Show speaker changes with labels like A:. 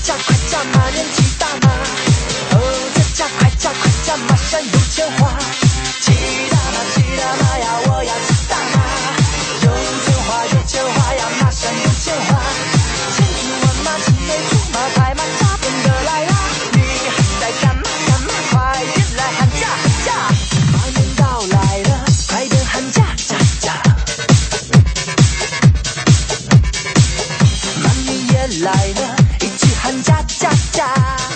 A: 价快价嘛，年纪大嘛，哦，这价快价快价，马上有钱花。骑大马呀，我要骑大马，有钱花呀，马上有钱花。千军万马齐飞出马，快马加鞭的来啦！你在干嘛？快点来喊价！马年到来了，快点喊价！马年也来了，一起喊价！